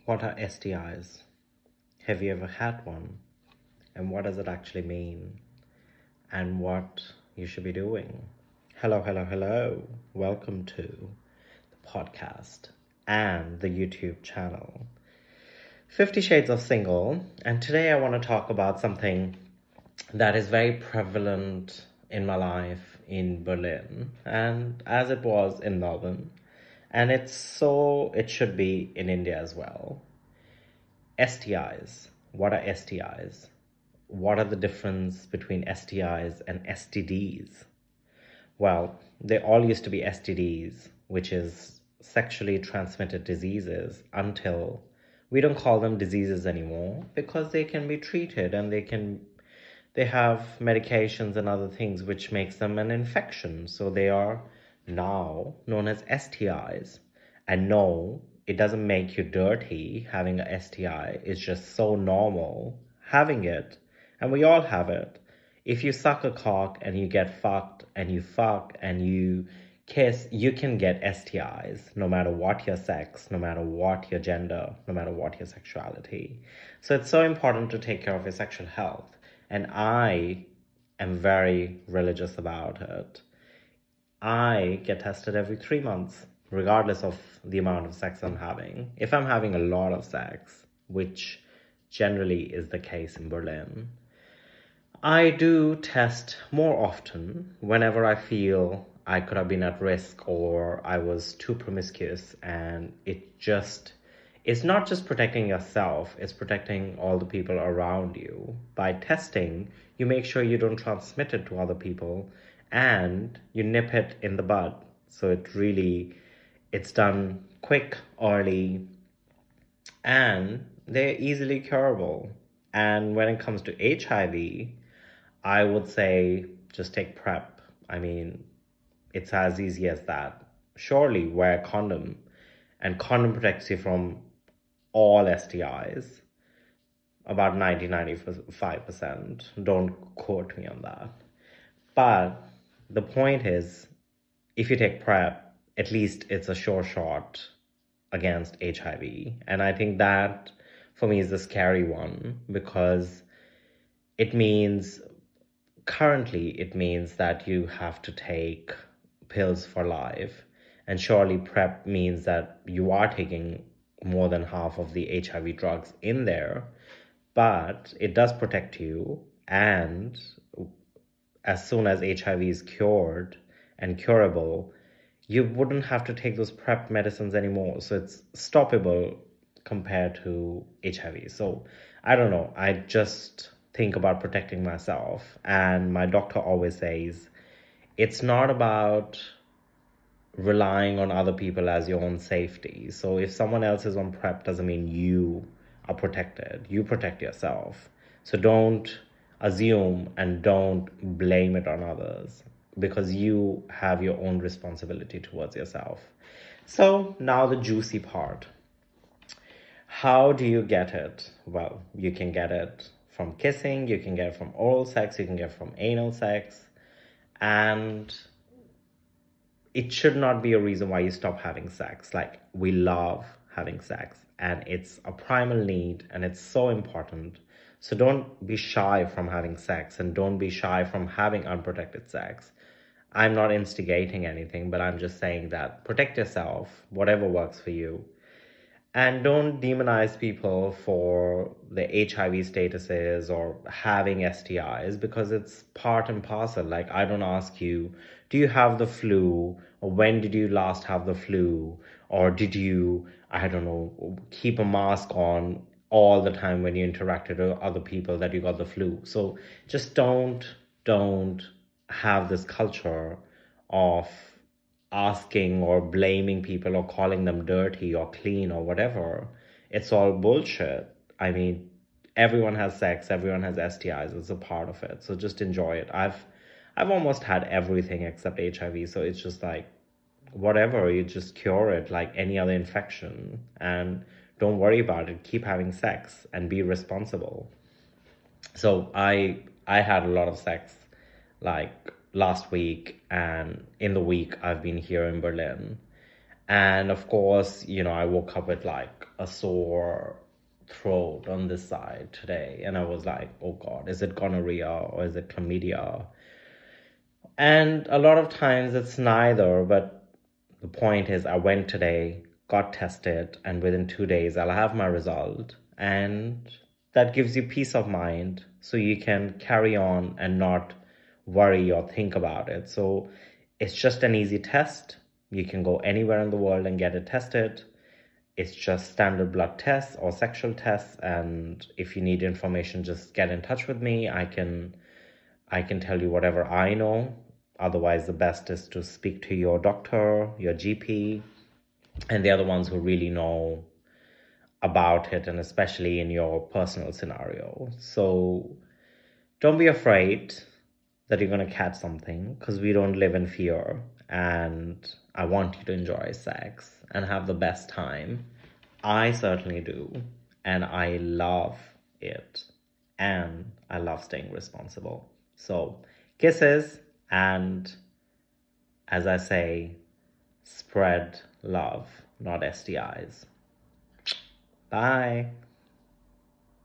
What are STIs? Have you ever had one? And what does it actually mean? And what you should be doing? Hello, hello, hello. Welcome to the podcast and the YouTube channel, 50 Shades of Single. And today I want to talk about something that is very prevalent in my life in Berlin, and as it was in Melbourne, and it should be in India as well. STIs. What are STIs? What are the difference between STIs and STDs? Well, they all used to be STDs, which is sexually transmitted diseases, until we don't call them diseases anymore because they can be treated and they have medications and other things which makes them an infection. So they are now known as STIs. And no, it doesn't make you dirty having a STI. It's just so normal having it. And we all have it. If you suck a cock and you get fucked and you fuck and you kiss, you can get STIs no matter what your sex, no matter what your gender, no matter what your sexuality. So it's so important to take care of your sexual health. And I am very religious about it. I get tested every 3 months, regardless of the amount of sex I'm having. If I'm having a lot of sex, which generally is the case in Berlin, I do test more often whenever I feel I could have been at risk or I was too promiscuous, and it's not just protecting yourself, it's protecting all the people around you. By testing, you make sure you don't transmit it to other people and you nip it in the bud. So it's done quick, early, and they're easily curable. And when it comes to HIV, I would say just take PrEP. I mean, it's as easy as that. Surely wear a condom, and condom protects you from all STIs, about 95%. Don't quote me on that. But the point is, if you take PrEP, at least it's a sure shot against HIV. And I think that, for me, is the scary one, because currently it means that you have to take pills for life. And surely PrEP means that you are taking more than half of the HIV drugs in there, but it does protect you. And as soon as HIV is cured and curable, you wouldn't have to take those PrEP medicines anymore. So it's stoppable compared to HIV. So I don't know. I just think about protecting myself. And my doctor always says, it's not about relying on other people as your own safety. So if someone else is on PrEP, doesn't mean you are protected. You protect yourself. So don't assume and don't blame it on others, because you have your own responsibility towards yourself. So now the juicy part. How do you get it? Well, you can get it from kissing, you can get it from oral sex, you can get it from anal sex, and it should not be a reason why you stop having sex. Like, we love having sex and it's a primal need and it's so important. So don't be shy from having sex, and don't be shy from having unprotected sex. I'm not instigating anything, but I'm just saying that protect yourself, whatever works for you. And don't demonize people for the HIV statuses or having STIs, because it's part and parcel. Like, I don't ask you, do you have the flu? Or when did you last have the flu? Or did you, I don't know, keep a mask on all the time when you interacted with other people that you got the flu? So just don't have this culture of asking or blaming people or calling them dirty or clean or whatever. It's all bullshit. I mean, everyone has sex, everyone has STIs. It's a part of it. So just enjoy it. I've almost had everything except HIV. So it's just like, whatever, you just cure it like any other infection, and don't worry about it. Keep having sex and be responsible. So I had a lot of sex like last week, and in the week I've been here in Berlin. And of course, I woke up with like a sore throat on this side today. And I was like, oh God, is it gonorrhea or is it chlamydia? And a lot of times it's neither, but the point is I went today, got tested, and within 2 days I'll have my result. And that gives you peace of mind so you can carry on and not worry or think about it. So it's just an easy test. You can go anywhere in the world and get it tested. It's just standard blood tests or sexual tests. And if you need information, just get in touch with me. I can tell you whatever I know. Otherwise, the best is to speak to your doctor, your GP, and the other ones who really know about it, and especially in your personal scenario. So don't be afraid that you're going to catch something, because we don't live in fear. And I want you to enjoy sex and have the best time. I certainly do. And I love it. And I love staying responsible. So kisses, and as I say, spread love, not STIs. Bye.